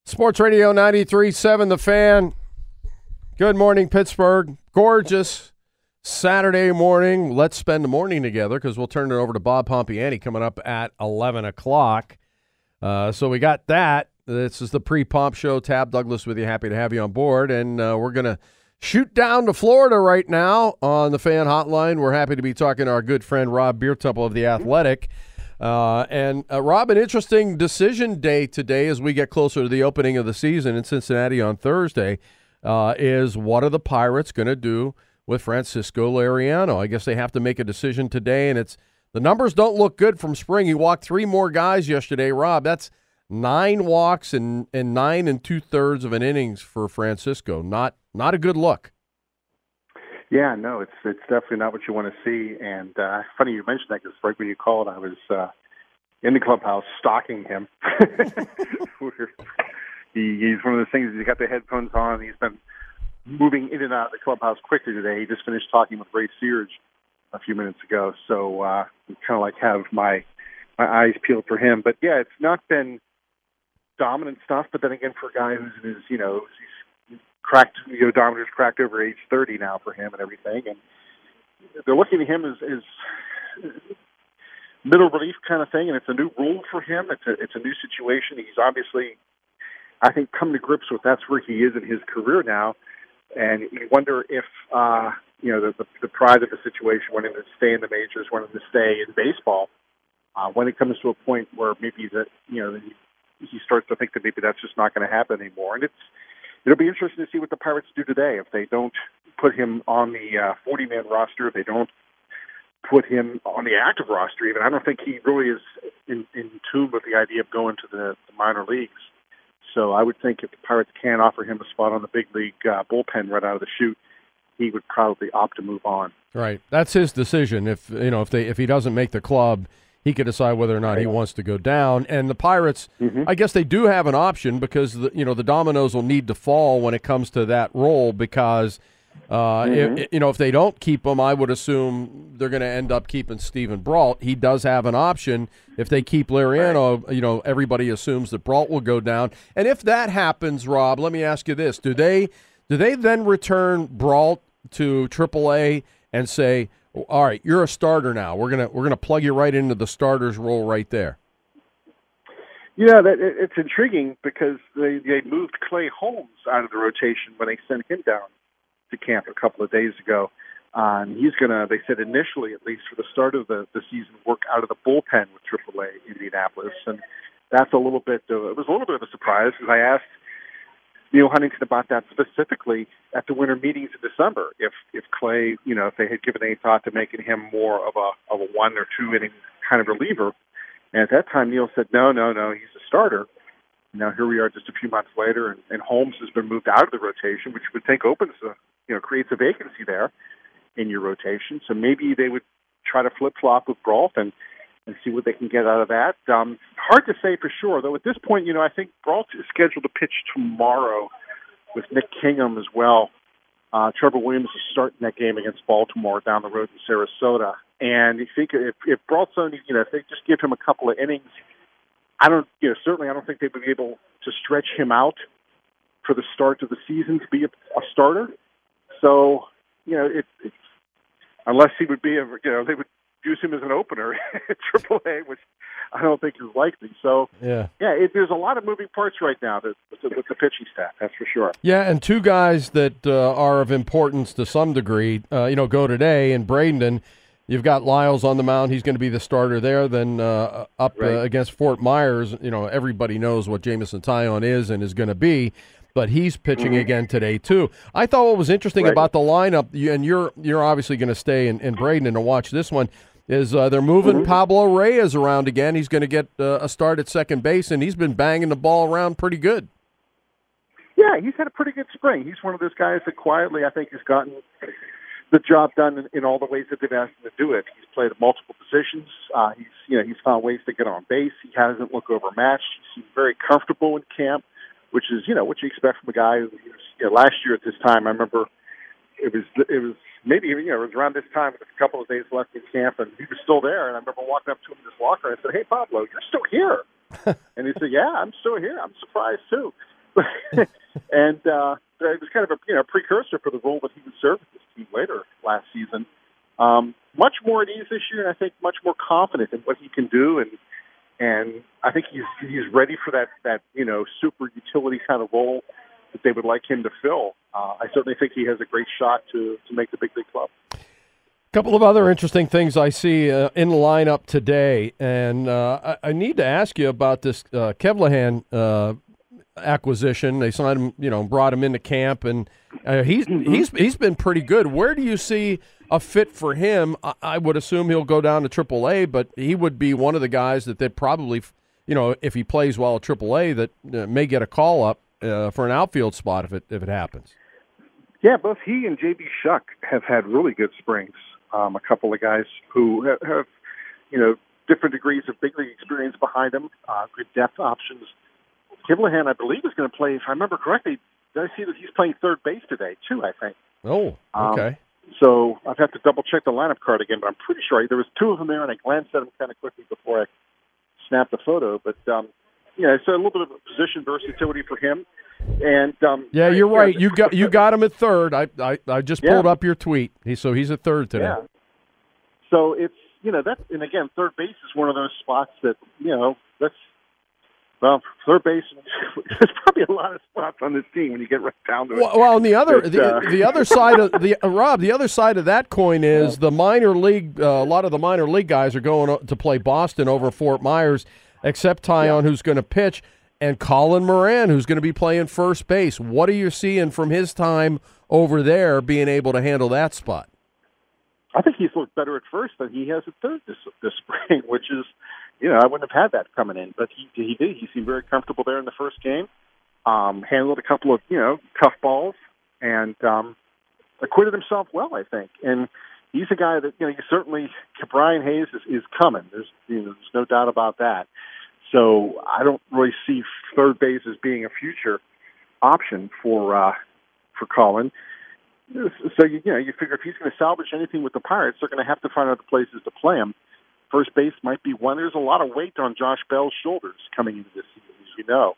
Sports Radio 93.7 The Fan. Good morning, Pittsburgh. Gorgeous Saturday morning. Let's spend the morning together because we'll turn it over to Bob Pompiani coming up at 11 o'clock. So we got that. This is the pre-pomp show. Tab Douglas with you. Happy to have you on board. And we're going to shoot down to Florida right now on the Fan Hotline. We're happy to be talking to our good friend Rob Biertuppel of The Athletic. Rob, an interesting decision day today as we get closer to the opening of the season in Cincinnati on Thursday is what are the Pirates going to do with Francisco Liriano? I guess they have to make a decision today, and the numbers don't look good from spring. He walked 3 more guys yesterday. Rob, that's 9 walks and 9 2/3 of an innings for Francisco. Not a good look. Yeah, no, it's definitely not what you want to see. And funny you mentioned that because right when you called, I was in the clubhouse stalking him. He's one of those things. He's got the headphones on. He's been moving in and out of the clubhouse quickly today. He just finished talking with Ray Sears a few minutes ago, so I kind of like have my eyes peeled for him. But yeah, it's not been dominant stuff. But then again, for a guy who's in his, he's cracked, dominance cracked over age 30 now for him and everything, and they're looking at him as middle relief kind of thing, and it's a new role for him. It's a new situation. He's obviously, I think, come to grips with that's where he is in his career now, and you wonder if the pride of the situation, wanting to stay in the majors, wanting to stay in baseball, when it comes to a point where maybe that he starts to think that maybe that's just not going to happen anymore, and it'll be interesting to see what the Pirates do today. If they don't put him on the 40-man roster, if they don't put him on the active roster even, I don't think he really is in tune with the idea of going to the minor leagues. So I would think if the Pirates can offer him a spot on the big league bullpen right out of the chute, he would probably opt to move on. Right. That's his decision. If he doesn't make the club, he could decide whether or not he wants to go down. And the Pirates, I guess they do have an option because the dominoes will need to fall when it comes to that role because if they don't keep him, I would assume they're going to end up keeping Steven Brault. He does have an option. If they keep Liriano, everybody assumes that Brault will go down. And if that happens, Rob, let me ask you this. Do they then return Brault to AAA and say, all right, you're a starter now. We're gonna plug you right into the starter's role right there? Yeah, it's intriguing because they moved Clay Holmes out of the rotation when they sent him down to camp a couple of days ago. And he's gonna, they said initially, at least for the start of the season, work out of the bullpen with AAA Indianapolis, and that's it was a little bit of a surprise because I asked Neil Huntington about that specifically at the winter meetings in December. If Clay, if they had given any thought to making him more of a 1 or 2 inning kind of reliever, and at that time Neil said no, he's a starter. Now here we are just a few months later, and Holmes has been moved out of the rotation, which would think creates a vacancy there in your rotation. So maybe they would try to flip flop with Brault and see what they can get out of that. Hard to say for sure, though. At this point, I think Brault is scheduled to pitch tomorrow with Nick Kingham as well. Trevor Williams is starting that game against Baltimore down the road in Sarasota. And you think if Brault's only, if they just give him a couple of innings, I don't think they would be able to stretch him out for the start of the season to be a starter. So, unless he would be they would use him as an opener at AAA, which I don't think is likely. So, there's a lot of moving parts right now with the pitching staff, that's for sure. Yeah, and 2 guys that are of importance to some degree, go today. And Braden, you've got Lyles on the mound. He's going to be the starter there. Then against Fort Myers, everybody knows what Jameson Taillon is and is going to be. But he's pitching again today, too. I thought what was interesting about the lineup, and you're obviously going to stay in Braden and watch this one, is they're moving Pablo Reyes around again. He's going to get a start at second base, and he's been banging the ball around pretty good. Yeah, he's had a pretty good spring. He's one of those guys that quietly, I think, has gotten the job done in all the ways that they've asked him to do it. He's played at multiple positions. He's found ways to get on base. He hasn't looked overmatched. He seemed very comfortable in camp, which is, what you expect from a guy who, last year at this time, I remember it was maybe, it was around this time with a couple of days left in camp, and he was still there. And I remember walking up to him in his locker and I said, "Hey, Pablo, you're still here." And he said, "Yeah, I'm still here. I'm surprised too." and it was kind of a precursor for the role that he would serve with this team later last season. Much more at ease this year, and I think much more confident in what he can do, and I think he's ready for that super utility kind of role that they would like him to fill. I certainly think he has a great shot to make the big league club. Couple of other interesting things I see in the lineup today, and I need to ask you about this Kevlahan acquisition. They signed him, brought him into camp, and he's been pretty good. Where do you see a fit for him? I would assume he'll go down to AAA, but he would be one of the guys that they'd probably, if he plays well at AAA, that may get a call up for an outfield spot if it happens. Yeah, both he and J.B. Shuck have had really good springs. A couple of guys who have different degrees of big league experience behind them, good depth options. Kevlahan, I believe, is going to play, if I remember correctly, did I see that he's playing third base today, too, I think. Oh, okay. So I'd have to double-check the lineup card again, but I'm pretty sure there was two of them there, and I glanced at them kind of quickly before I snapped the photo. But, so a little bit of position versatility for him. And yeah, you're right. You got him at third. I just pulled up your tweet. He's at third today. Yeah. So it's that, and again, third base is one of those spots that third base. There's probably a lot of spots on this team when you get right down to it. Well, and the other side of the other side of that coin is the minor league. A lot of the minor league guys are going to play Boston over Fort Myers, except Taillon, who's going to pitch. And Colin Moran, who's going to be playing first base. What are you seeing from his time over there being able to handle that spot? I think he's looked better at first than he has at third this spring, which is, I wouldn't have had that coming in. But he did. He seemed very comfortable there in the first game, handled a couple of, tough balls, and acquitted himself well, I think. And he's a guy that, certainly, Brian Hayes is coming. There's no doubt about that. So I don't really see third base as being a future option for Colin. So you figure if he's going to salvage anything with the Pirates, they're going to have to find other places to play him. First base might be one. There's a lot of weight on Josh Bell's shoulders coming into this season, as you know.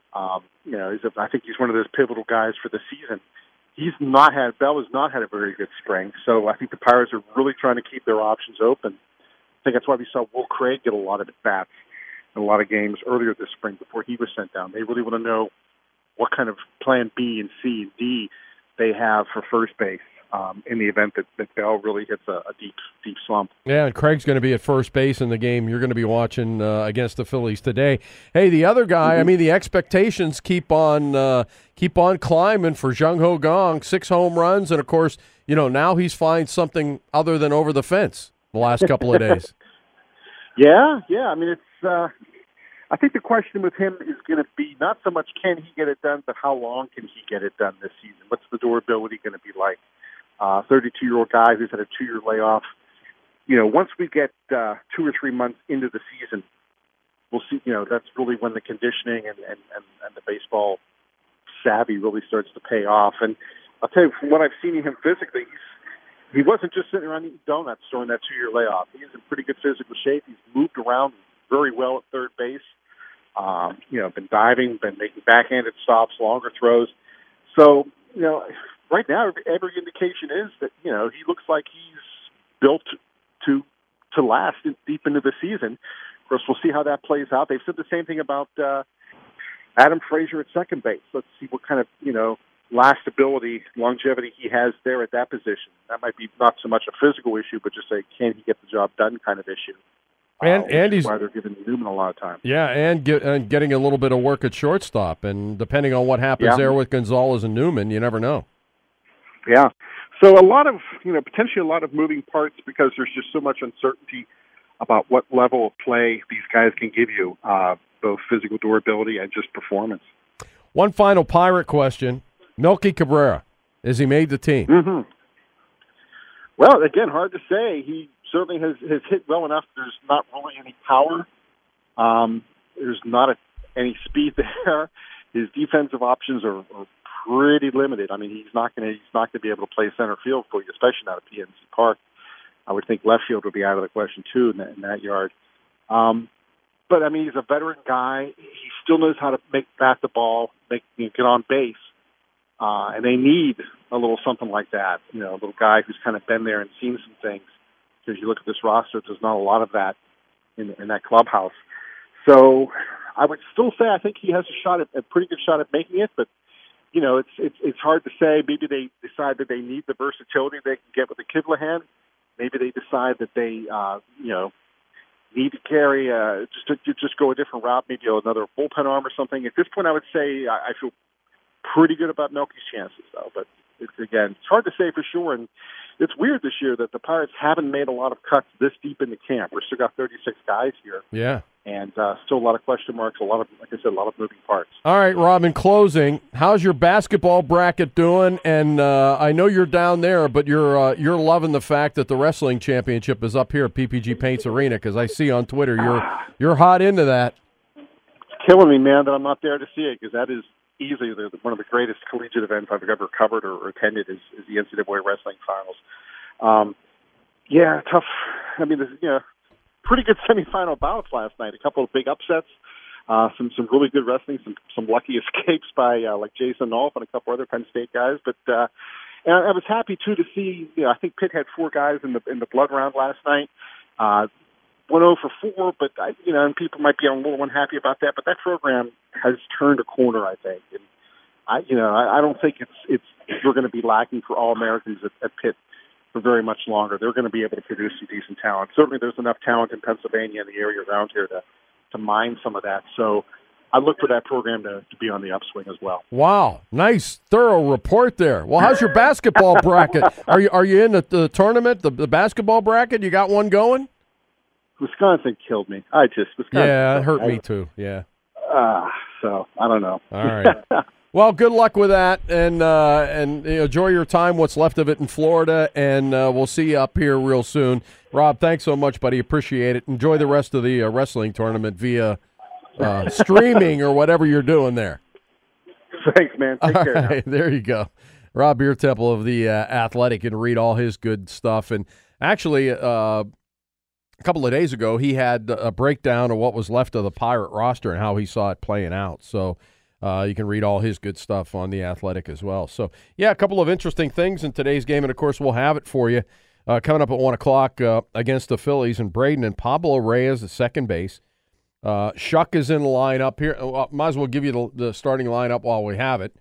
I think he's one of those pivotal guys for the season. Bell has not had a very good spring, so I think the Pirates are really trying to keep their options open. I think that's why we saw Will Craig get a lot of at-bats in a lot of games earlier this spring before he was sent down. They really want to know what kind of plan B and C and D they have for first base in the event that Bell really hits a deep slump. Yeah, and Craig's going to be at first base in the game you're going to be watching against the Phillies today. Hey, the other guy, the expectations keep on climbing for Jung Ho Kang, 6 home runs, and of course, now he's finding something other than over the fence the last couple of days. Yeah. It's. I think the question with him is going to be not so much can he get it done, but how long can he get it done this season? What's the durability going to be like? 32-year-old guy who's had a 2-year layoff. Once we get 2 or 3 months into the season, we'll see. That's really when the conditioning and the baseball savvy really starts to pay off. And I'll tell you, from what I've seen of him physically, he wasn't just sitting around eating donuts during that 2-year layoff. He's in pretty good physical shape. He's moved around very well at third base. Been diving, been making backhanded stops, longer throws. So, right now, every indication is that, he looks like he's built to last deep into the season. Of course, we'll see how that plays out. They've said the same thing about Adam Frazier at second base. Let's see what kind of, longevity he has there at that position. That might be not so much a physical issue, but just can he get the job done kind of issue. And he's why they're giving Newman a lot of time. Yeah, and getting a little bit of work at shortstop, and depending on what happens there with Gonzalez and Newman, you never know. Yeah, so a lot of potentially a lot of moving parts because there's just so much uncertainty about what level of play these guys can give you, both physical durability and just performance. One final Pirate question: Melky Cabrera, has he made the team? Mm-hmm. Well, again, hard to say. He certainly has hit well enough. There's not really any power. There's not any speed there. His defensive options are pretty limited. He's not going to be able to play center field for you, especially not at PNC Park. I would think left field would be out of the question too in that yard. But I mean, he's a veteran guy. He still knows how to bat the ball, get on base, and they need a little something like that. A little guy who's kind of been there and seen some things. Because you look at this roster, there's not a lot of that in that clubhouse. So I would still say I think he has a pretty good shot at making it. But it's hard to say. Maybe they decide that they need the versatility they can get with the Kivlahan. Maybe they decide that they need to carry just go a different route, maybe another bullpen arm or something. At this point, I would say I feel pretty good about Melky's chances, though. But it's hard to say for sure. And it's weird this year that the Pirates haven't made a lot of cuts this deep into camp. We've still got 36 guys here. Yeah. And still a lot of question marks, like I said, a lot of moving parts. All right, Rob, in closing, how's your basketball bracket doing? And I know you're down there, but you're loving the fact that the wrestling championship is up here at PPG Paints Arena, because I see on Twitter you're hot into that. It's killing me, man, that I'm not there to see it, because that is easily one of the greatest collegiate events I've ever covered or attended is the NCAA wrestling finals. Yeah, tough. I mean, pretty good semifinal bouts last night. A couple of big upsets, some really good wrestling, some lucky escapes by like Jason Nolf and a couple other Penn State guys. But and I was happy too to see. I think Pitt had 4 guys in the blood round last night. 1-0 for 4, but and people might be a little unhappy about that. But that program has turned a corner, I think. And I don't think we're going to be lacking for all Americans at Pitt for very much longer. They're going to be able to produce some decent talent. Certainly there's enough talent in Pennsylvania and the area around here to mine some of that. So I look for that program to be on the upswing as well. Wow. Nice, thorough report there. Well, how's your basketball bracket? Are you in the tournament, the basketball bracket? You got one going? Wisconsin killed me. Yeah, it hurt me too, yeah. So, I don't know. All right. Well, good luck with that, and enjoy your time, what's left of it in Florida, and we'll see you up here real soon. Rob, thanks so much, buddy. Appreciate it. Enjoy the rest of the wrestling tournament via streaming or whatever you're doing there. Thanks, man. Take care. Right, there you go. Rob Biertemple of The Athletic, and read all his good stuff. And actually, a couple of days ago, he had a breakdown of what was left of the Pirate roster and how he saw it playing out. So you can read all his good stuff on The Athletic as well. So, yeah, a couple of interesting things in today's game, and, of course, we'll have it for you coming up at 1 o'clock against the Phillies. And Braden and Pablo Reyes at second base. Shuck is in the lineup here. Might as well give you the starting lineup while we have it.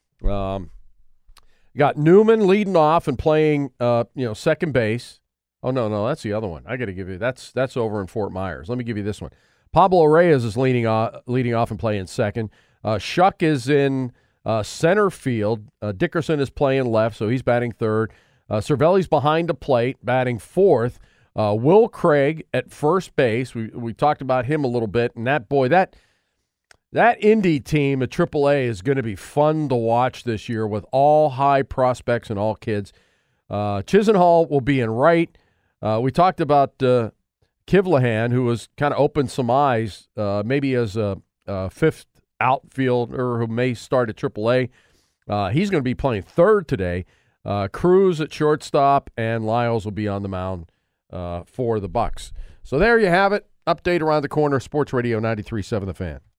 Got Newman leading off and playing, second base. Oh, no, that's the other one. I got to give you that's over in Fort Myers. Let me give you this one. Pablo Reyes is leading off and playing second. Shuck is in center field. Dickerson is playing left, so he's batting third. Cervelli's behind the plate, batting fourth. Will Craig at first base. We talked about him a little bit, and that Indy team at AAA is going to be fun to watch this year with all high prospects and all kids. Chisenhall will be in right. We talked about Kivlahan, who was kind of opened some eyes, maybe as a fifth outfielder who may start at AAA. He's going to be playing third today. Cruz at shortstop, and Lyles will be on the mound for the Bucks. So there you have it. Update around the corner. Sports Radio 93.7 The Fan.